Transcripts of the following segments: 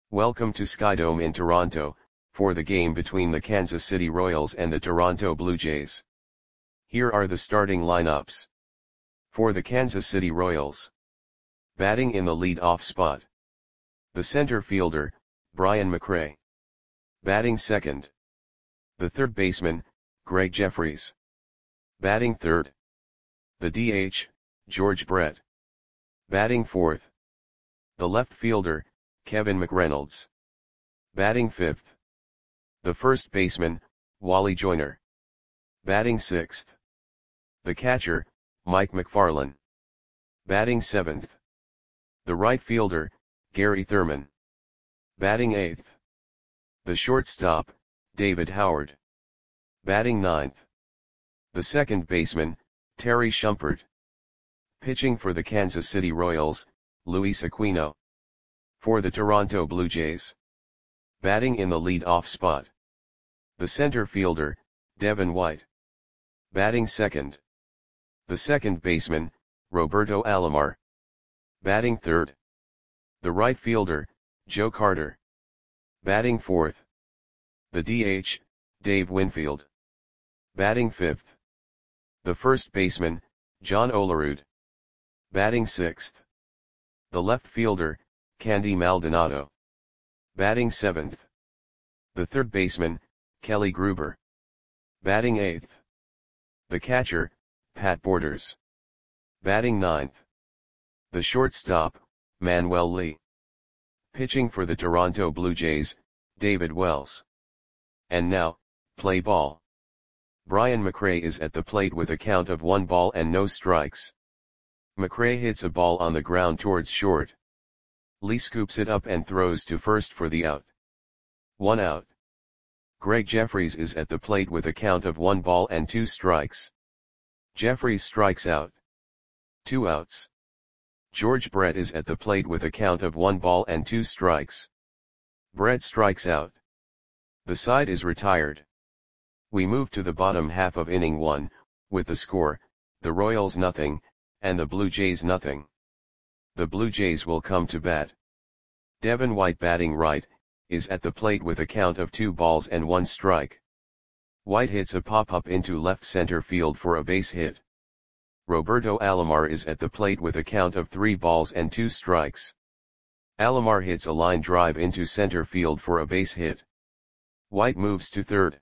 Welcome to Skydome in Toronto, for the game between the Kansas City Royals and the Toronto Blue Jays. Here are the starting lineups. For the Kansas City Royals. Batting in the lead-off spot. The center fielder, Brian McRae. Batting second. The third baseman, Greg Jeffries. Batting third. The DH, George Brett. Batting fourth. The left fielder, Kevin McReynolds. Batting fifth. The first baseman, Wally Joyner. Batting sixth. The catcher, Mike McFarland. Batting seventh. The right fielder, Gary Thurman. Batting eighth. The shortstop, David Howard. Batting ninth. The second baseman, Terry Shumpert. Pitching for the Kansas City Royals, Luis Aquino. For the Toronto Blue Jays. Batting in the lead-off spot. The center fielder, Devin White. Batting second. The second baseman, Roberto Alomar. Batting third. The right fielder, Joe Carter. Batting fourth. The DH, Dave Winfield. Batting fifth. The first baseman, John Olerud. Batting sixth. The left fielder, Candy Maldonado. Batting seventh. The third baseman, Kelly Gruber. Batting eighth. The catcher, Pat Borders. Batting ninth. The shortstop, Manuel Lee. Pitching for the Toronto Blue Jays, David Wells. And now, play ball. Brian McRae is at the plate with a count of 1 ball and no strikes. McRae hits a ball on the ground towards short. Lee scoops it up and throws to first for the out. 1 out. Greg Jeffries is at the plate with a count of 1 ball and 2 strikes. Jeffries strikes out. 2 outs. George Brett is at the plate with a count of 1 ball and 2 strikes. Brett strikes out. The side is retired. We move to the bottom half of inning 1, with the score, the Royals nothing, and the Blue Jays nothing. The Blue Jays will come to bat. Devin White batting right, is at the plate with a count of 2 balls and 1 strike. White hits a pop-up into left center field for a base hit. Roberto Alomar is at the plate with a count of 3 balls and 2 strikes. Alomar hits a line drive into center field for a base hit. White moves to third.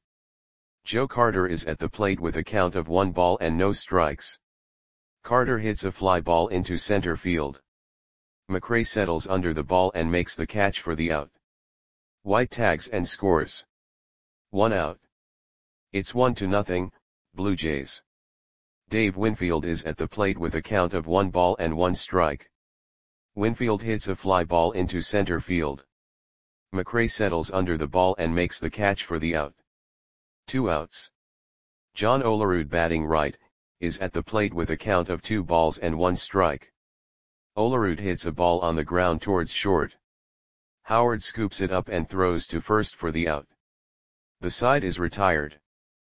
Joe Carter is at the plate with a count of 1 ball and no strikes. Carter hits a fly ball into center field. McRae settles under the ball and makes the catch for the out. White tags and scores. 1 out. It's 1-0, Blue Jays. Dave Winfield is at the plate with a count of 1 ball and 1 strike. Winfield hits a fly ball into center field. McRae settles under the ball and makes the catch for the out. 2 outs. John Olerud batting right, is at the plate with a count of 2 balls and 1 strike. Olerud hits a ball on the ground towards short. Howard scoops it up and throws to first for the out. The side is retired.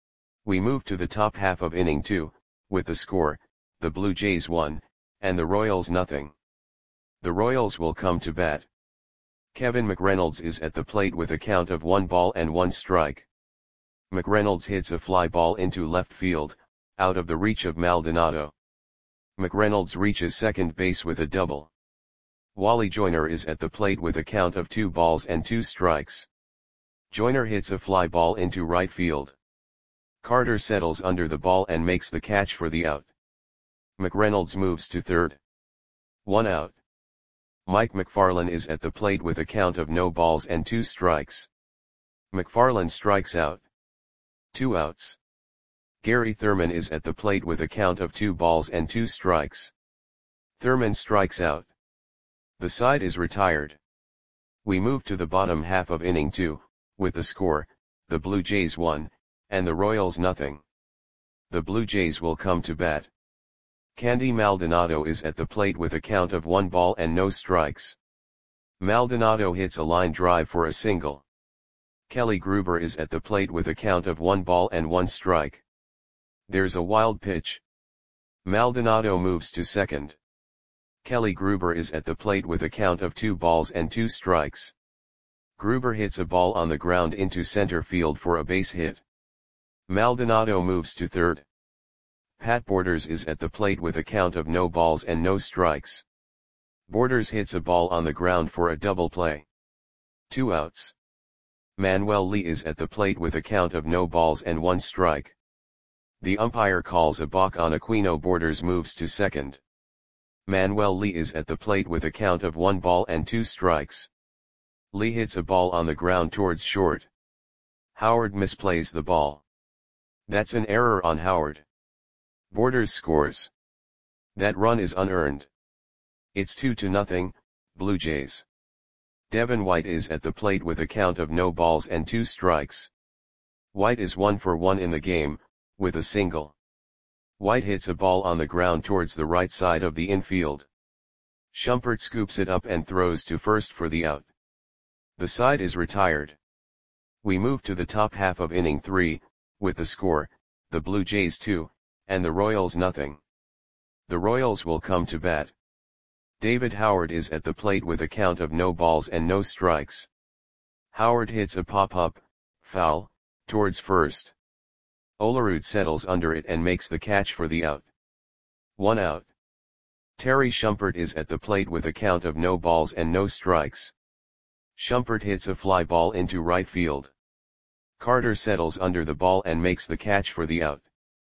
We move to the top half of inning 2, with the score, the Blue Jays 1, and the Royals nothing. The Royals will come to bat. Kevin McReynolds is at the plate with a count of 1 ball and 1 strike. McReynolds hits a fly ball into left field, out of the reach of Maldonado. McReynolds reaches second base with a double. Wally Joyner is at the plate with a count of 2 balls and 2 strikes. Joyner hits a fly ball into right field. Carter settles under the ball and makes the catch for the out. McReynolds moves to third. 1 out. Mike McFarland is at the plate with a count of no balls and 2 strikes. McFarland strikes out. 2 outs. Gary Thurman is at the plate with a count of 2 balls and 2 strikes. Thurman strikes out. The side is retired. We move to the bottom half of inning 2, with the score, the Blue Jays 1, and the Royals nothing. The Blue Jays will come to bat. Candy Maldonado is at the plate with a count of 1 ball and no strikes. Maldonado hits a line drive for a single. Kelly Gruber is at the plate with a count of 1 ball and 1 strike. There's a wild pitch. Maldonado moves to second. Kelly Gruber is at the plate with a count of 2 balls and 2 strikes. Gruber hits a ball on the ground into center field for a base hit. Maldonado moves to third. Pat Borders is at the plate with a count of no balls and no strikes. Borders hits a ball on the ground for a double play. 2 outs. Manuel Lee is at the plate with a count of no balls and 1 strike. The umpire calls a balk on Aquino. Borders moves to second. Manuel Lee is at the plate with a count of 1 ball and 2 strikes. Lee hits a ball on the ground towards short. Howard misplays the ball. That's an error on Howard. Borders scores. That run is unearned. It's 2-0, Blue Jays. Devin White is at the plate with a count of no balls and 2 strikes. White is 1 for 1 in the game, with a single. White hits a ball on the ground towards the right side of the infield. Shumpert scoops it up and throws to first for the out. The side is retired. We move to the top half of inning 3, with the score, the Blue Jays 2, and the Royals nothing. The Royals will come to bat. David Howard is at the plate with a count of no balls and no strikes. Howard hits a pop-up, foul, towards first. Olerud settles under it and makes the catch for the out. 1 out. Terry Shumpert is at the plate with a count of no balls and no strikes. Shumpert hits a fly ball into right field. Carter settles under the ball and makes the catch for the out.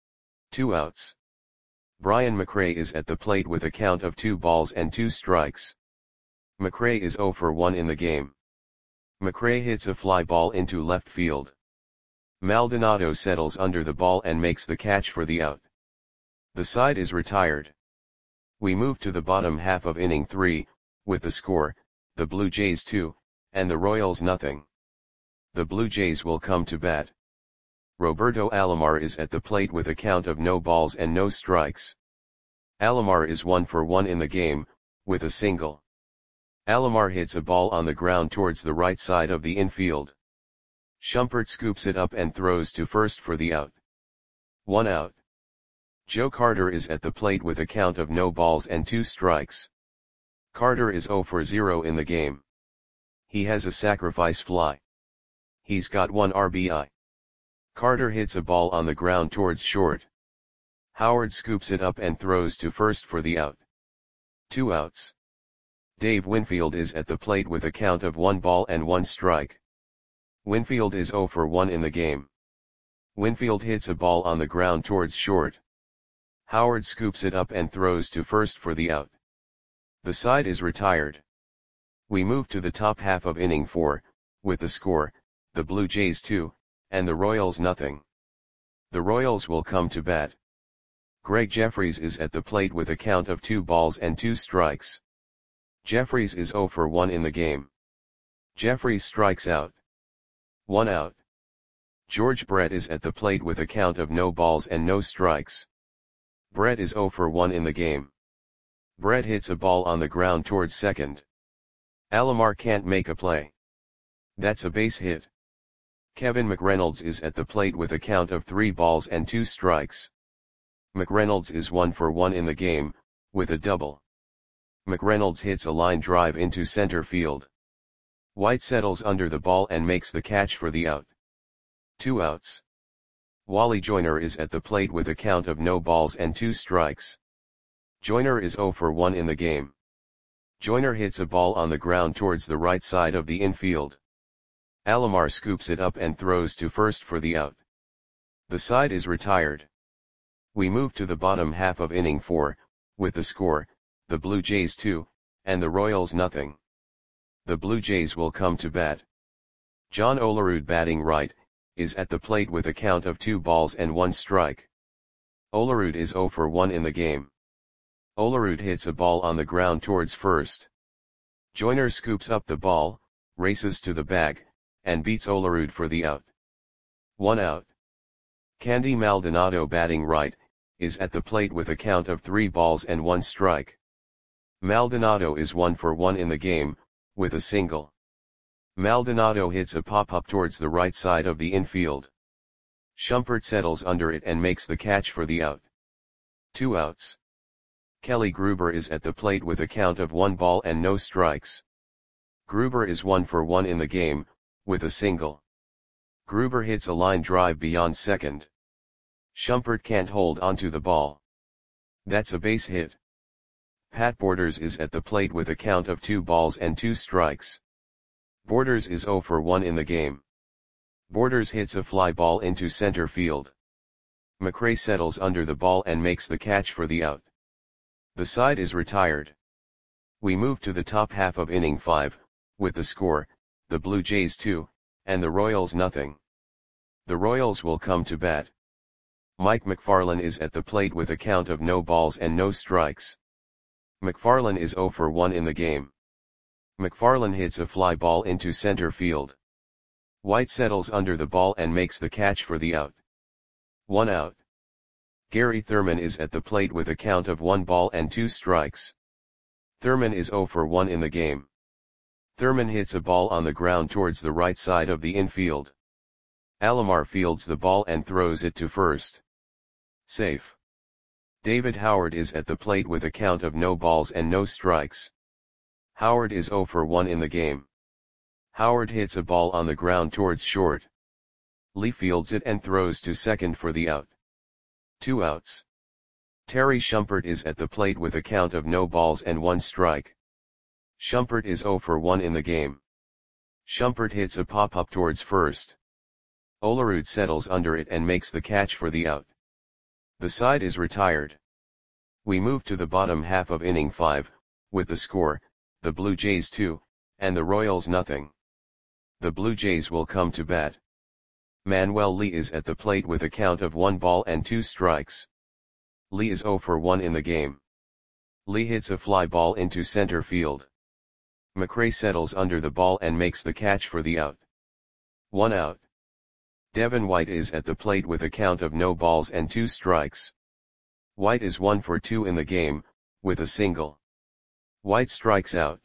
2 outs. Brian McRae is at the plate with a count of 2 balls and 2 strikes. McRae is 0 for 1 in the game. McRae hits a fly ball into left field. Maldonado settles under the ball and makes the catch for the out. The side is retired. We move to the bottom half of inning 3, with the score, the Blue Jays 2, and the Royals nothing. The Blue Jays will come to bat. Roberto Alomar is at the plate with a count of no balls and no strikes. Alomar is 1 for 1 in the game, with a single. Alomar hits a ball on the ground towards the right side of the infield. Shumpert scoops it up and throws to first for the out. 1 out. Joe Carter is at the plate with a count of no balls and 2 strikes. Carter is 0 for 0 in the game. He has a sacrifice fly. He's got 1 RBI. Carter hits a ball on the ground towards short. Howard scoops it up and throws to first for the out. 2 outs. Dave Winfield is at the plate with a count of 1 ball and 1 strike. Winfield is 0 for 1 in the game. Winfield hits a ball on the ground towards short. Howard scoops it up and throws to first for the out. The side is retired. We move to the top half of inning 4, with the score, the Blue Jays 2, and the Royals nothing. The Royals will come to bat. Greg Jeffries is at the plate with a count of 2 balls and 2 strikes. Jeffries is 0 for 1 in the game. Jeffries strikes out. 1 out. George Brett is at the plate with a count of no balls and no strikes. Brett is 0 for 1 in the game. Brett hits a ball on the ground towards second. Alomar can't make a play. That's a base hit. Kevin McReynolds is at the plate with a count of 3 balls and 2 strikes. McReynolds is 1 for 1 in the game, with a double. McReynolds hits a line drive into center field. White settles under the ball and makes the catch for the out. 2 outs. Wally Joyner is at the plate with a count of no balls and 2 strikes. Joyner is 0 for 1 in the game. Joyner hits a ball on the ground towards the right side of the infield. Alomar scoops it up and throws to first for the out. The side is retired. We move to the bottom half of inning 4, with the score, the Blue Jays 2, and the Royals nothing. The Blue Jays will come to bat. John Olerud batting right, is at the plate with a count of 2 balls and 1 strike. Olerud is 0 for 1 in the game. Olerud hits a ball on the ground towards first. Joyner scoops up the ball, races to the bag, and beats Olerud for the out. 1 out. Candy Maldonado batting right, is at the plate with a count of 3 balls and 1 strike. Maldonado is 1 for 1 in the game, with a single. Maldonado hits a pop-up towards the right side of the infield. Shumpert settles under it and makes the catch for the out. 2 outs. Kelly Gruber is at the plate with a count of 1 ball and no strikes. Gruber is 1 for 1 in the game, with a single. Gruber hits a line drive beyond second. Shumpert can't hold onto the ball. That's a base hit. Pat Borders is at the plate with a count of 2 balls and 2 strikes. Borders is 0 for 1 in the game. Borders hits a fly ball into center field. McRae settles under the ball and makes the catch for the out. The side is retired. We move to the top half of inning 5, with the score, the Blue Jays 2, and the Royals nothing. The Royals will come to bat. Mike McFarland is at the plate with a count of no balls and no strikes. McFarland is 0 for 1 in the game. McFarland hits a fly ball into center field. White settles under the ball and makes the catch for the out. 1 out. Gary Thurman is at the plate with a count of 1 ball and 2 strikes. Thurman is 0 for 1 in the game. Thurman hits a ball on the ground towards the right side of the infield. Alomar fields the ball and throws it to first. Safe. David Howard is at the plate with a count of no balls and no strikes. Howard is 0 for 1 in the game. Howard hits a ball on the ground towards short. Lee fields it and throws to second for the out. 2 outs. Terry Shumpert is at the plate with a count of no balls and 1 strike. Shumpert is 0 for 1 in the game. Shumpert hits a pop-up towards first. Olerud settles under it and makes the catch for the out. The side is retired. We move to the bottom half of inning 5, with the score, the Blue Jays 2, and the Royals nothing. The Blue Jays will come to bat. Manuel Lee is at the plate with a count of 1 ball and 2 strikes. Lee is 0 for 1 in the game. Lee hits a fly ball into center field. McRae settles under the ball and makes the catch for the out. 1 out. Devin White is at the plate with a count of no balls and 2 strikes. White is 1 for 2 in the game, with a single. White strikes out.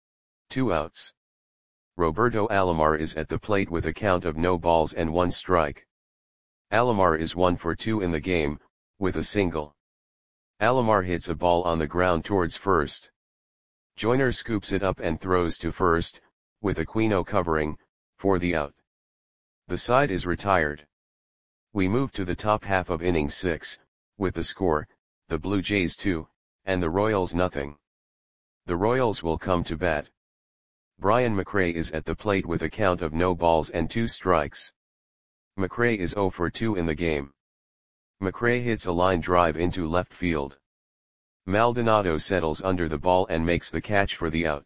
2 outs. Roberto Alomar is at the plate with a count of no balls and 1 strike. Alomar is 1 for 2 in the game, with a single. Alomar hits a ball on the ground towards first. Joyner scoops it up and throws to first, with Aquino covering, for the out. The side is retired. We move to the top half of inning 6, with the score, the Blue Jays 2, and the Royals nothing. The Royals will come to bat. Brian McRae is at the plate with a count of no balls and 2 strikes. McRae is 0 for 2 in the game. McRae hits a line drive into left field. Maldonado settles under the ball and makes the catch for the out.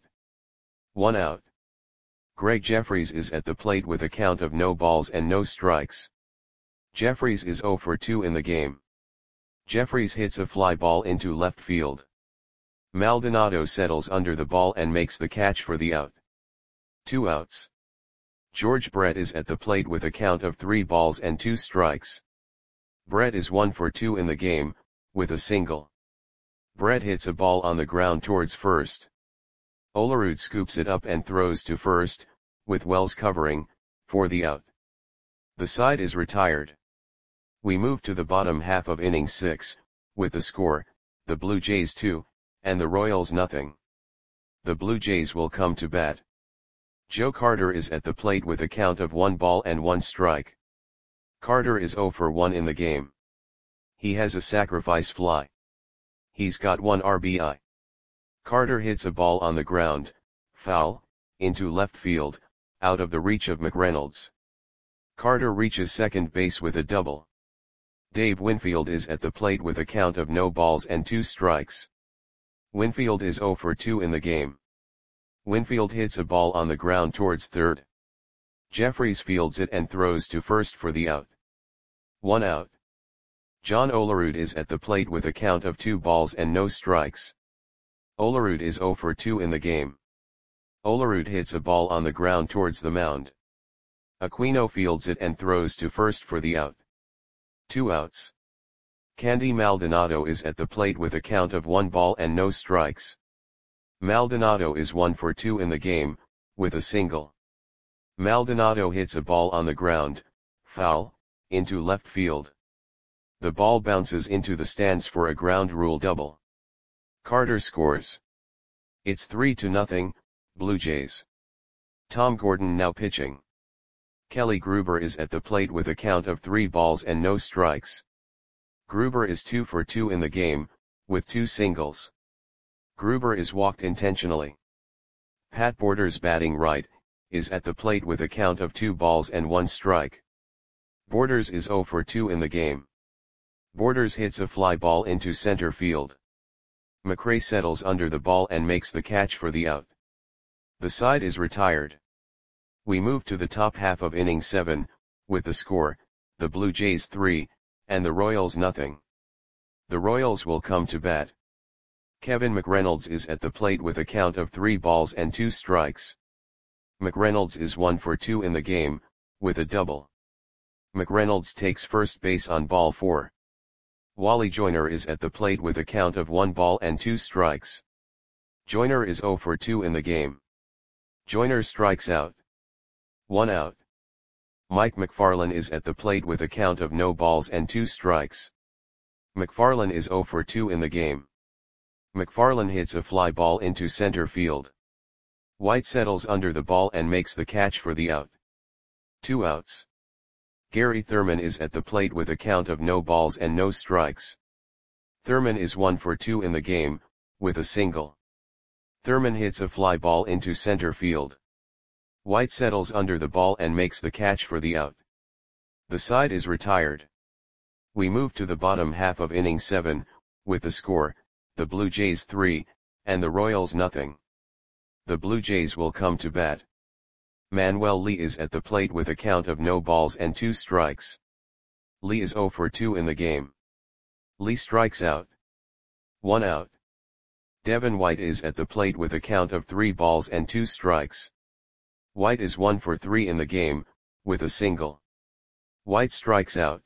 1 out. Greg Jeffries is at the plate with a count of no balls and no strikes. Jeffries is 0 for 2 in the game. Jeffries hits a fly ball into left field. Maldonado settles under the ball and makes the catch for the out. 2 outs. George Brett is at the plate with a count of 3 balls and 2 strikes. Brett is 1 for 2 in the game, with a single. Brett hits a ball on the ground towards first. Olerud scoops it up and throws to first, with Wells covering, for the out. The side is retired. We move to the bottom half of inning 6, with the score, the Blue Jays 2, and the Royals nothing. The Blue Jays will come to bat. Joe Carter is at the plate with a count of 1 ball and 1 strike. Carter is 0 for 1 in the game. He has a sacrifice fly. He's got 1 RBI. Carter hits a ball on the ground, foul, into left field, out of the reach of McReynolds. Carter reaches second base with a double. Dave Winfield is at the plate with a count of no balls and 2 strikes. Winfield is 0 for 2 in the game. Winfield hits a ball on the ground towards third. Jeffries fields it and throws to first for the out. 1 out. John Olerud is at the plate with a count of 2 balls and no strikes. Olerud is 0 for 2 in the game. Olerud hits a ball on the ground towards the mound. Aquino fields it and throws to first for the out. 2 outs. Candy Maldonado is at the plate with a count of 1 ball and no strikes. Maldonado is 1 for 2 in the game, with a single. Maldonado hits a ball on the ground, foul, into left field. The ball bounces into the stands for a ground rule double. Carter scores. It's 3-0, Blue Jays. Tom Gordon now pitching. Kelly Gruber is at the plate with a count of 3 balls and no strikes. Gruber is 2 for 2 in the game, with 2 singles. Gruber is walked intentionally. Pat Borders batting right, is at the plate with a count of 2 balls and 1 strike. Borders is 0 for 2 in the game. Borders hits a fly ball into center field. McRae settles under the ball and makes the catch for the out. The side is retired. We move to the top half of inning 7, with the score, the Blue Jays 3, and the Royals nothing. The Royals will come to bat. Kevin McReynolds is at the plate with a count of 3 balls and 2 strikes. McReynolds is 1 for 2 in the game, with a double. McReynolds takes first base on ball 4. Wally Joyner is at the plate with a count of 1 ball and 2 strikes. Joyner is 0 for 2 in the game. Joyner strikes out. 1 out. Mike McFarland is at the plate with a count of no balls and 2 strikes. McFarland is 0 for 2 in the game. McFarland hits a fly ball into center field. White settles under the ball and makes the catch for the out. 2 outs. Gary Thurman is at the plate with a count of no balls and no strikes. Thurman is 1 for 2 in the game, with a single. Thurman hits a fly ball into center field. White settles under the ball and makes the catch for the out. The side is retired. We move to the bottom half of inning 7, with the score, the Blue Jays 3, and the Royals nothing. The Blue Jays will come to bat. Manuel Lee is at the plate with a count of no balls and 2 strikes. Lee is 0 for 2 in the game. Lee strikes out. 1 out. Devin White is at the plate with a count of 3 balls and 2 strikes. White is 1 for 3 in the game, with a single. White strikes out.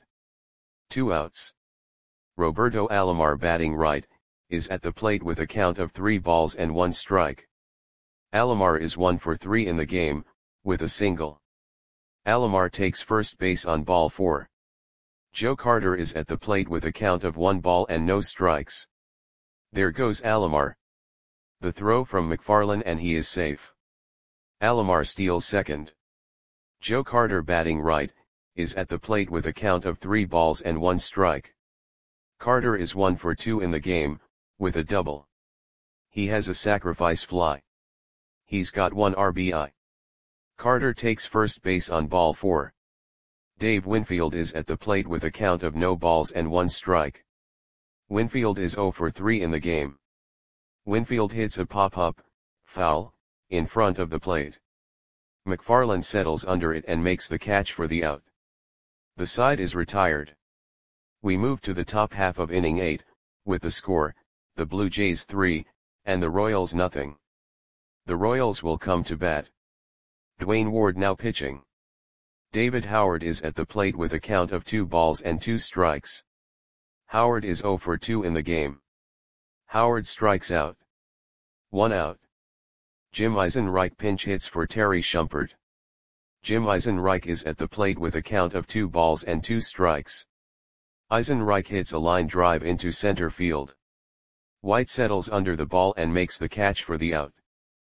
2 outs. Roberto Alomar batting right, is at the plate with a count of 3 balls and 1 strike. Alomar is 1 for 3 in the game, with a single. Alomar takes first base on ball 4. Joe Carter is at the plate with a count of 1 ball and no strikes. There goes Alomar. The throw from McFarland and he is safe. Alomar steals second. Joe Carter batting right, is at the plate with a count of 3 balls and 1 strike. Carter is 1 for 2 in the game, with a double. He has a sacrifice fly. He's got 1 RBI. Carter takes first base on ball 4. Dave Winfield is at the plate with a count of no balls and 1 strike. Winfield is 0 for 3 in the game. Winfield hits a pop-up, foul, in front of the plate. McFarland settles under it and makes the catch for the out. The side is retired. We move to the top half of inning 8, with the score, the Blue Jays 3, and the Royals nothing. The Royals will come to bat. Dwayne Ward now pitching. David Howard is at the plate with a count of 2 balls and 2 strikes. Howard is 0 for 2 in the game. Howard strikes out. 1 out. Jim Eisenreich pinch hits for Terry Shumpert. Jim Eisenreich is at the plate with a count of 2 balls and 2 strikes. Eisenreich hits a line drive into center field. White settles under the ball and makes the catch for the out.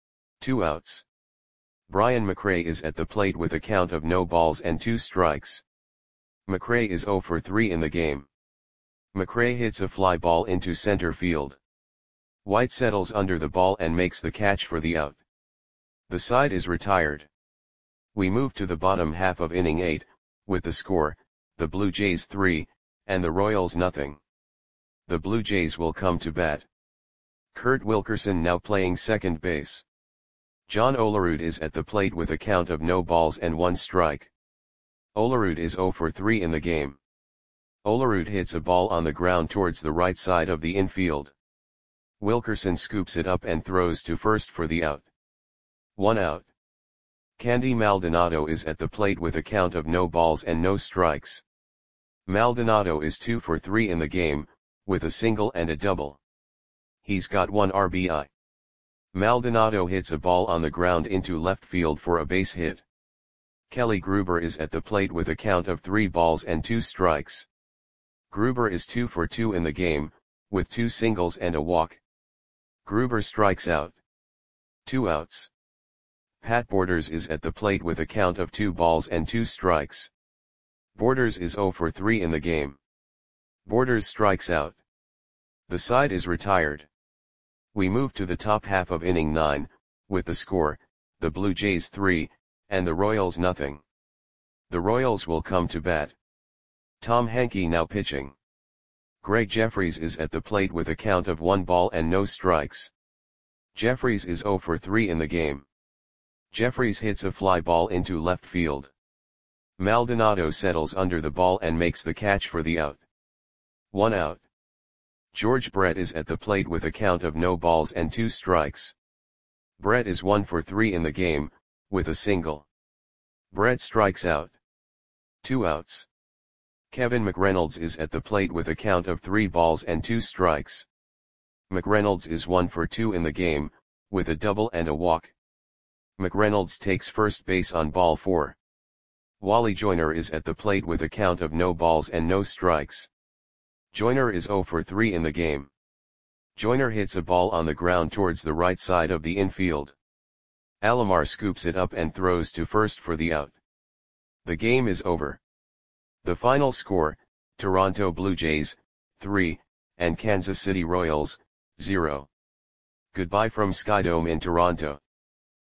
2 outs. Brian McRae is at the plate with a count of no balls and 2 strikes. McRae is 0 for 3 in the game. McRae hits a fly ball into center field. White settles under the ball and makes the catch for the out. The side is retired. We move to the bottom half of inning 8, with the score, the Blue Jays 3, and the Royals nothing. The Blue Jays will come to bat. Kurt Wilkerson now playing second base. John Olerud is at the plate with a count of no balls and 1 strike. Olerud is 0 for 3 in the game. Olerud hits a ball on the ground towards the right side of the infield. Wilkerson scoops it up and throws to first for the out. 1 out. Candy Maldonado is at the plate with a count of no balls and no strikes. Maldonado is 2 for 3 in the game, with a single and a double. He's got 1 RBI. Maldonado hits a ball on the ground into left field for a base hit. Kelly Gruber is at the plate with a count of 3 balls and 2 strikes. Gruber is 2 for 2 in the game, with 2 singles and a walk. Gruber strikes out. 2 outs. Pat Borders is at the plate with a count of 2 balls and 2 strikes. Borders is 0 for 3 in the game. Borders strikes out. The side is retired. We move to the top half of inning 9, with the score, the Blue Jays 3, and the Royals nothing. The Royals will come to bat. Tom Henke now pitching. Greg Jeffries is at the plate with a count of 1 ball and no strikes. Jeffries is 0 for 3 in the game. Jeffries hits a fly ball into left field. Maldonado settles under the ball and makes the catch for the out. 1 out. George Brett is at the plate with a count of no balls and 2 strikes. Brett is 1 for 3 in the game, with a single. Brett strikes out. 2 outs. Kevin McReynolds is at the plate with a count of 3 balls and 2 strikes. McReynolds is 1 for 2 in the game, with a double and a walk. McReynolds takes first base on ball 4. Wally Joyner is at the plate with a count of no balls and no strikes. Joyner is 0 for 3 in the game. Joyner hits a ball on the ground towards the right side of the infield. Alomar scoops it up and throws to first for the out. The game is over. The final score, Toronto Blue Jays, 3, and Kansas City Royals, 0. Goodbye from Skydome in Toronto.